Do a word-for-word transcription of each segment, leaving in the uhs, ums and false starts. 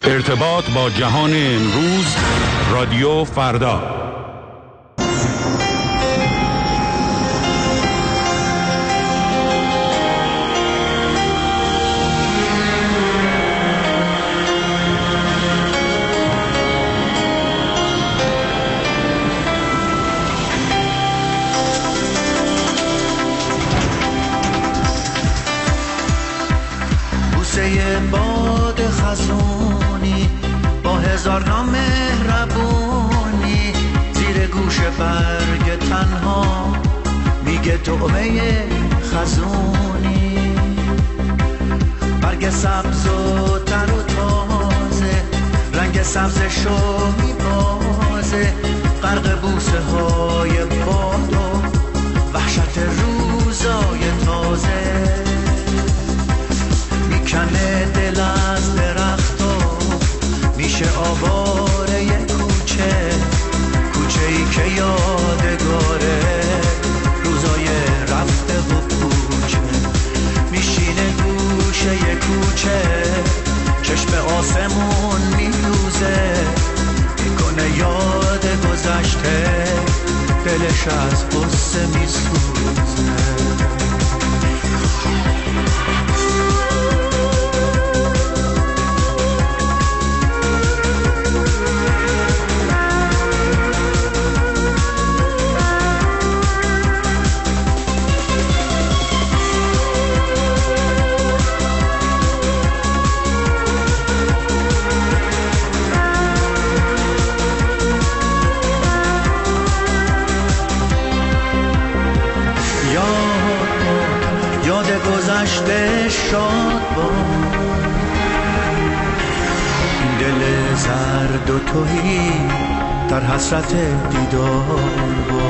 ارتباط با جهان امروز، رادیو فردا. باد خزونی با هزار نام مهربونی، زیر گوش برگ تنها میگه توبه خزونی. برگ سبز و تر و تازه، رنگ سبزشو میبازه، غرق بوسه های باد و وحشت روزای تازه. میکنه دل از درختا، میشه آواره یه کوچه، کوچه ای که یادگاره روزای رفته و کوچه. میشینه گوشه یه کوچه، چشم آسمون میدوزه، میکنه یاد گذشته، دلش از غصه میسوزه. گذشته شاد با این دل زرد و تهی در حسرت دیدار با.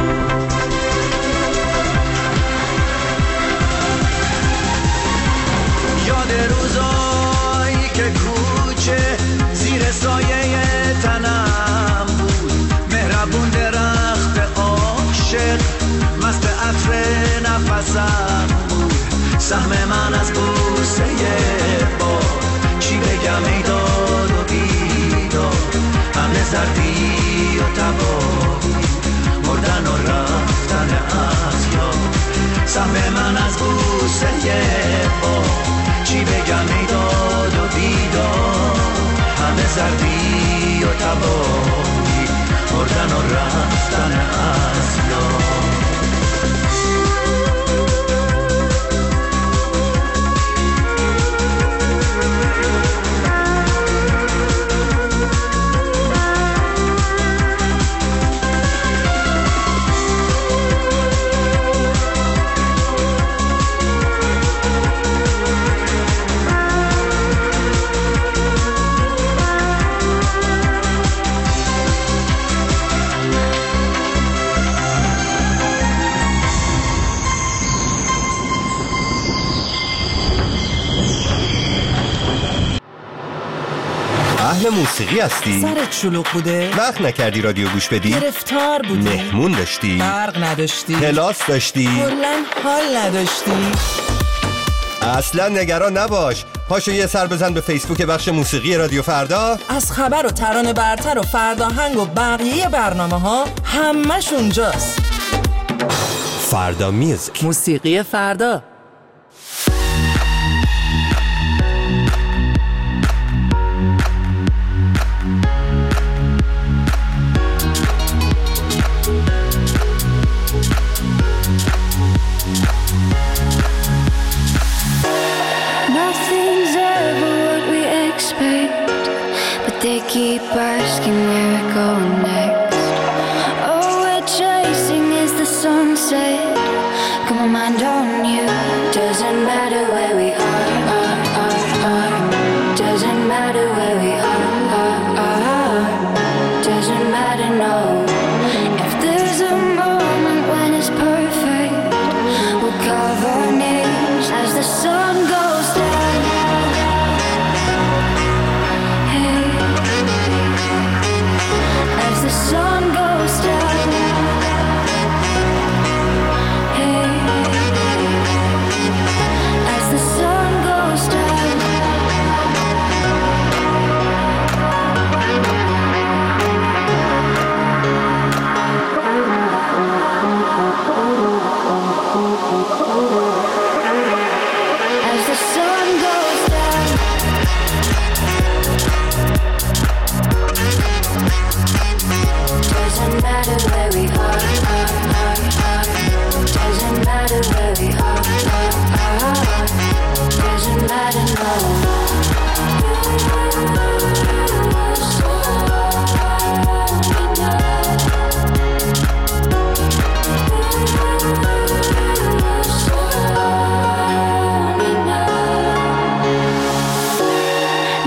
یاد روزایی که کوچه زیر سایه تنم بود، مهربون درخت عاشق مست عطر نفسم بود. سهم من از بوسه باد، چی بگم ای داد و بیداد، همه زردی و تباهی، مردن و رفتن از یاد. سهم من از بوسه باد، چی بگم ای داد و بیداد، همه زردی و تباهی، مردن و رفتن از یاد. اهل موسیقی هستی؟ سرت شلوغ بوده؟ وقت نکردی رادیو گوش بدی؟ گرفتار بودی؟ مهمون داشتی؟ برق نداشتی؟ کلاس داشتی؟ کلاً حال نداشتی؟ اصلا نگران نباش، پاشو یه سر بزن به فیسبوک بخش موسیقی رادیو فردا. از خبر و ترانه برتر و فرداهنگ و بقیه برنامه ها همش اونجاست. فردا میوزیک، موسیقی فردا. They keep asking where we're going next. All we're chasing is the sunset. Got my mind on you. Doesn't matter where we are, are, are, are. Doesn't matter where we are, are, are. Doesn't matter, no. If there's a moment when it's perfect, we'll carve our names as the sun goes down.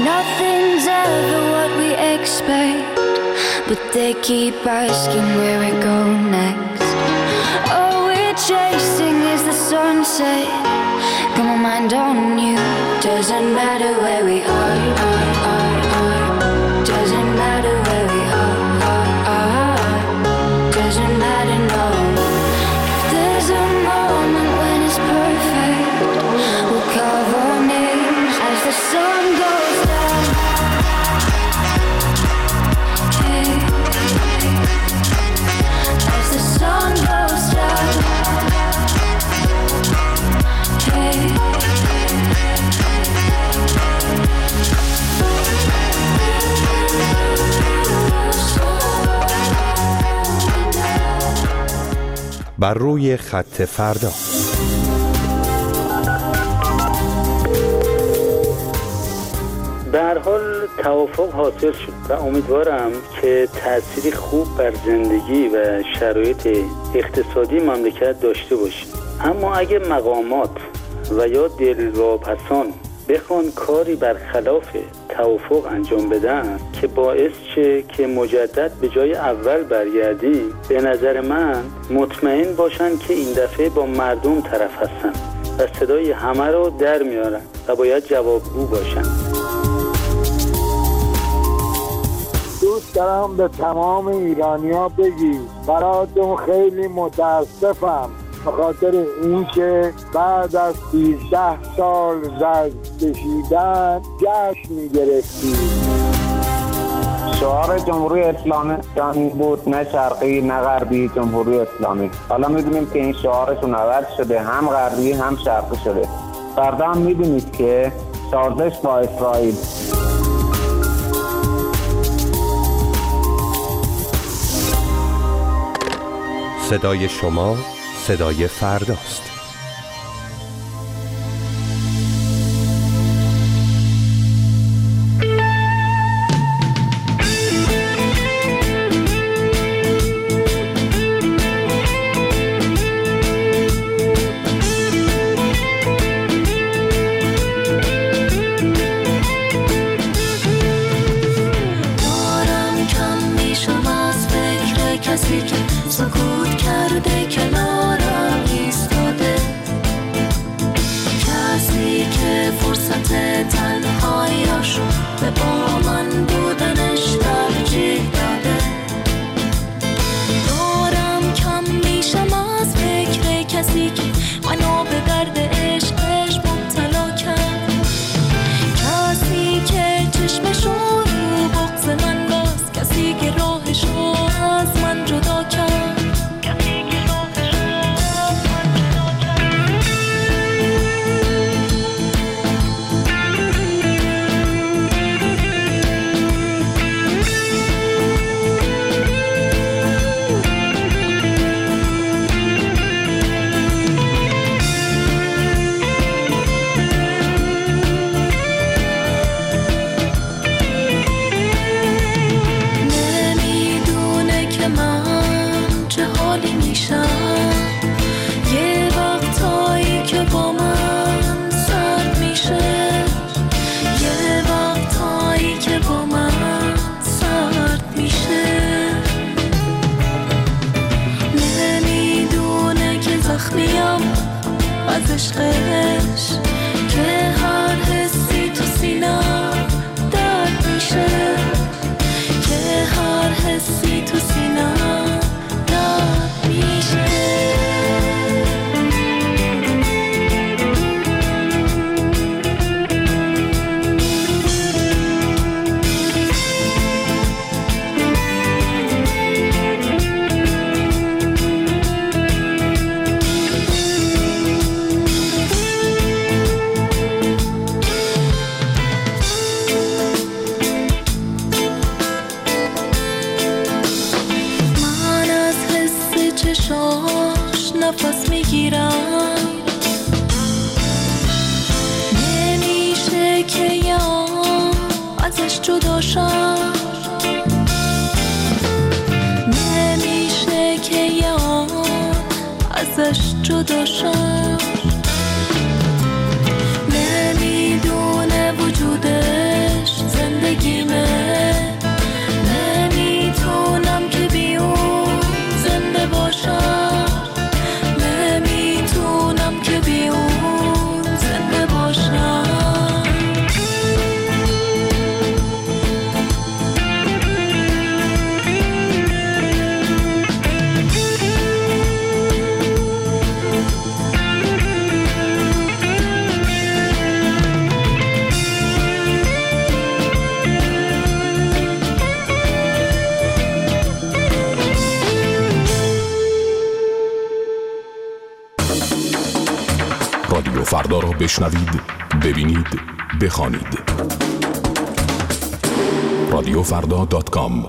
Nothing's ever what we expect, but they keep asking where we go next. All we're chasing is the sunset. Got my mind on you. Doesn't matter where we are, are, are, are. Doesn't matter where we are, are, are. Doesn't matter, no. If there's a moment when it's perfect, we'll carve our names as the sun goes down. Hey, as the sun goes down. Hey. بر روی خط فردا. به هر حال توافق حاصل شد و امیدوارم که تأثیری خوب بر زندگی و شرایط اقتصادی مملکت داشته باشیم. اما اگه مقامات و یا دلواپسان بخوان کاری برخلاف توافق انجام بدن که باعث شه که مجدد به جای اول برگردی، به نظر من مطمئن باشن که این دفعه با مردم طرف هستن و صدای همه رو در میارن و باید جوابگو باشن. دوست دارم به تمام ایرانیا بگی براتون خیلی متاسفم به خاطر اینکه بعد از سیزده سال زرد کشیدن جشن می‌گرفتید. شعار جمهوری اسلامی بود، نه شرقی نه غربی، جمهوری اسلامی. حالا می‌دونیم که این شعارشون عوض شده، هم غربی هم شرقی شده. فردا هم می‌دونید که سازش با اسرائیل. صدای شما صدای فرداست. دارم کم میشم از فکر کسی که سکوت کرده کنارم ایستاده، کسی که فرصت تنهاییاشو به با من بودنش ترجیح داده. دارم کم میشم از فکر کسی که منو به درد عشقش مبتلا کرد، کسی که چشمشو رو بغض من باز، کسی که راهشو از من جدا کرد. از عشقش که هر حسی تو سینم درد میشه، که هر حسی تو سینم درد میشه. نفس میگیرم، نمیشه که یا ازش جدا شم، نمیشه که یا ازش جدا شم. نمیدونه وجودش فردا را بشنوید، ببینید، بخوانید. رادیو فردا دات کام.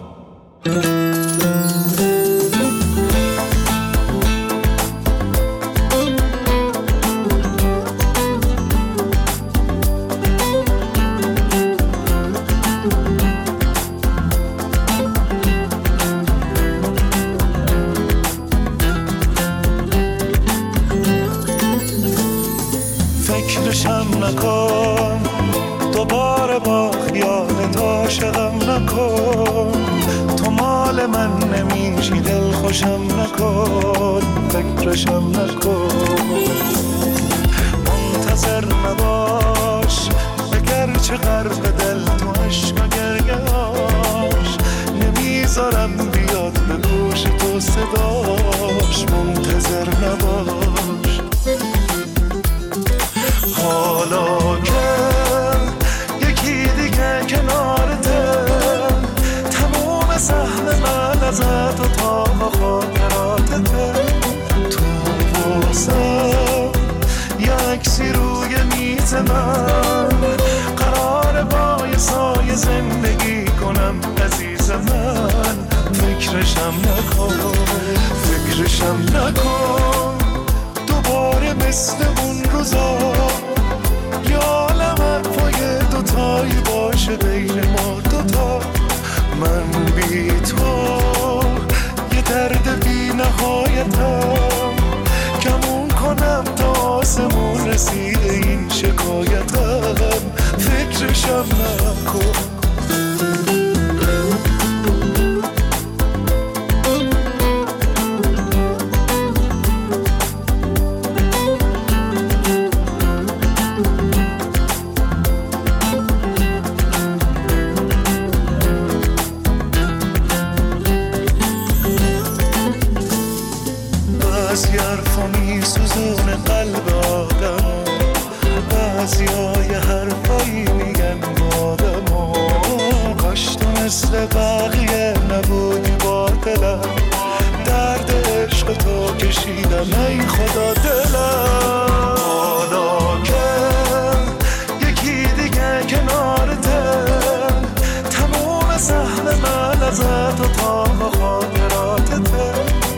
فکرشم نکن دوباره با خیالت عاشقم نکن، تو مال من نمیشی دل خوشم نکن، فکرشم نکن. منتظر نباش اگرچه غرق دل تو عشق و گریه‌اش، نمیذارم بیاد به گوش تو صداش، منتظر نباش. حالا که یکی دیگه کنارته، تموم سهم من ازت و تا خاطراتته، تو واسم یکسی روی میز من، قرار با یه سایه زندگی کنم عزیز من، فکرشم نکن، فکرشم نکن دوباره مثل اون روزا، یا عالم پای دوتایی باشه بین ما دوتا، من بی تو یه درد بی نهایتم، کمون کنم تا آسمون رسیده این شکایتم، فکرشم نکن. بعضی حرفا میسوزونه قلب آدم، بعضی های حرفایی میگن آدم، کاش تو مثل بقیه نبودی با دلم، درد عشق تو کشیدم ای خدا دلم. حالا که یکی دیگه کنارته، تموم سهم من ازت و تا خاطراتته،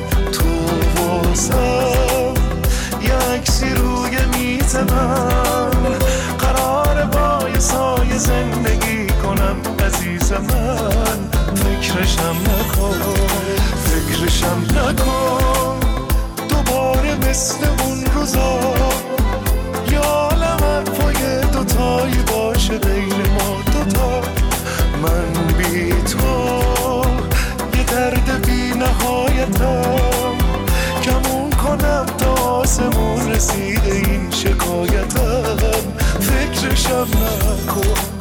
یکسی روی میز من، قرار با یه سایه زندگی کنم عزیز من، فکرشم نکن، فکرشم نکن دوباره مثل اون روزا، یا عالم پای دوتایی باشه بین ما دوتا، من بی تو یه درد بی نهایتم، کمون کنم تا آسمون رسیده این شکایتم، فکرشم نکن.